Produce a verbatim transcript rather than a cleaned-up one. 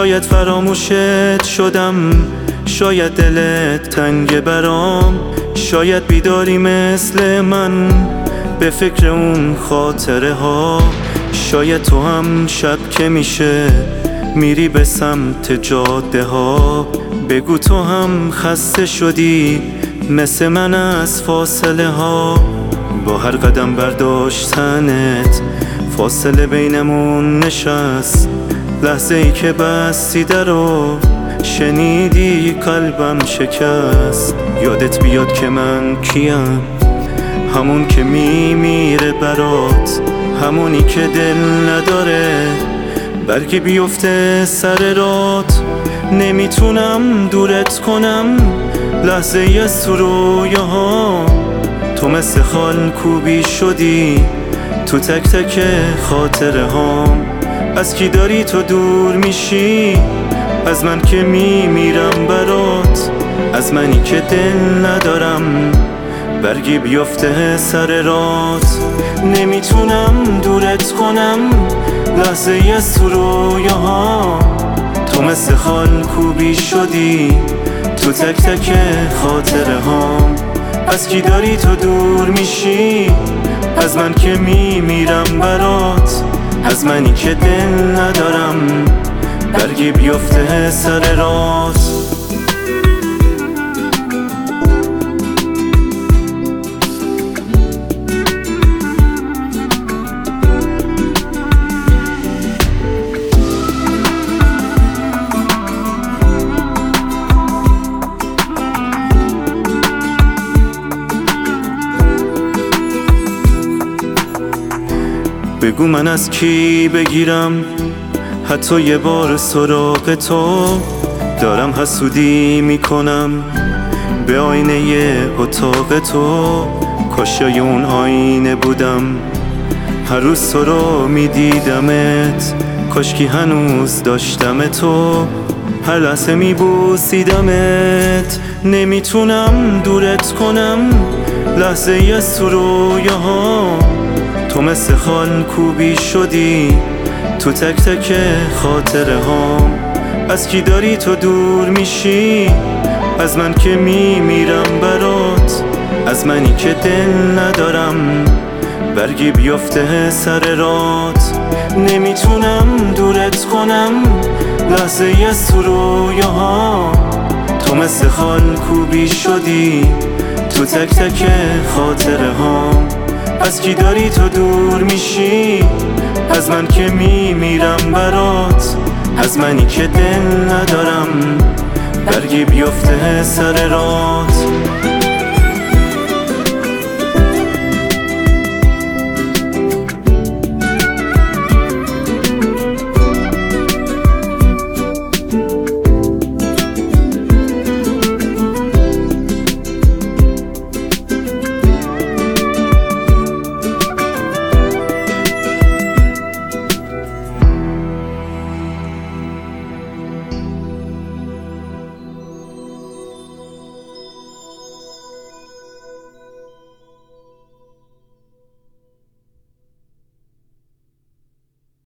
شاید فراموشت شدم، شاید دلت تنگ برام، شاید بیداری مثل من به فکر اون خاطره ها. شاید تو هم شب که میشه میری به سمت جاده ها، بگو تو هم خسته شدی مثل من از فاصله ها. با هر قدم برداشتنت فاصله بینمون نشست، لحظه ای که بستی درو شنیدی قلبم شکست. یادت بیاد که من کیم، همون که میمیره برات، همونی که دل نداره برگی بیفته سر رات. نمیتونم دورت کنم لحظه ای از تو رویاها، تو مثل خال کوبی شدی تو تک تک خاطره هام. از کی داری تو دور میشی؟ از من که میمیرم برات، از منی که دل ندارم برگی بیفته سر رات. نمیتونم دورت کنم لحظه ای از تو رویاها، تو مثل خال کوبی شدی تو تک تک خاطره هام. از کی داری تو دور میشی؟ از من که میمیرم برات، از منی که دل ندارم برگی بیفته سر رات. بگو من از کی بگیرم حتی یه بار سراغ تو، دارم حسودی میکنم به آینه اتاق تو. کاشای اون آینه بودم هر روز تو رو میدیدمت، کاشکی هنوز داشتم تو هر لحظه میبوسیدمت. نمیتونم دورت کنم لحظه ای از تو رویاها، تو مثل خال کوبی شدی تو تک تک خاطره هام. از کی داری تو دور میشی؟ از من که میمیرم برات، از منی که دل ندارم برگی بیفته سر رات. نمیتونم دورت کنم لحظه ای از تو رویاها، تو مثل خال کوبی شدی تو تک تک خاطره هام. از کی داری تو دور میشی؟ از من که میمیرم برات، از منی که دل ندارم برگی بیفته سر رات.